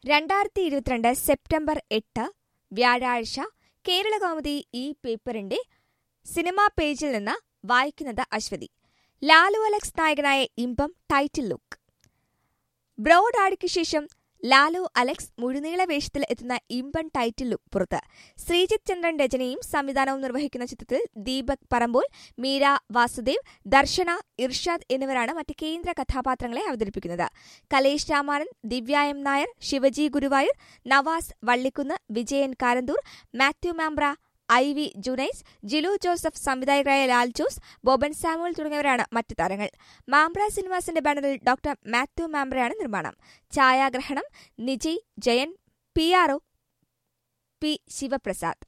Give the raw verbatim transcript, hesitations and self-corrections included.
രണ്ടായിരത്തി ഇരുപത്തിരണ്ട് സെപ്റ്റംബർ എട്ട് വ്യാഴാഴ്ച കേരളകൗമുദി ഈ പേപ്പറിന്റെ സിനിമാ പേജിൽ നിന്ന് വായിക്കുന്നത് അശ്വതി. ലാലു അലക്സ് നായകനായ ഇമ്പം ടൈറ്റിൽ ലുക്ക്. ബ്രോഡ് ആഡിക്ക് ശേഷം ലാലു അലക്സ് മുഴുനീള വേഷത്തിൽ എത്തുന്ന ഇമ്പൻ ടൈറ്റിൽ ലുക്ക് പുറത്ത്. ശ്രീജിത്ത് ചന്ദ്രൻ രചനയും സംവിധാനവും നിർവഹിക്കുന്ന ചിത്രത്തിൽ ദീപക് പറമ്പോൾ, മീര വാസുദേവ്, ദർശന, ഇർഷാദ് എന്നിവരാണ് മറ്റ് കേന്ദ്ര കഥാപാത്രങ്ങളെ അവതരിപ്പിക്കുന്നത്. Kalesh Ramanan, Divya M Nair, Shivaji Guruvayur, Navas Vallikkunnu, Vijayan Karanthur, Mathew Mambra, I V Junais, Jilu Joseph, സംവിധായകരായ ലാൽ ജോസ്, ബോബൻ സാമുവൽ തുടങ്ങിയവരാണ് മറ്റ് താരങ്ങൾ. മാമ്പ്ര സിനിമാസിന്റെ ബാനറിൽ ഡോക്ടർ മാത്യു മാമ്പ്രയാണ് നിർമ്മാണം. ഛായാഗ്രഹണം Nijay Jayan, P R O P Sivaprasad.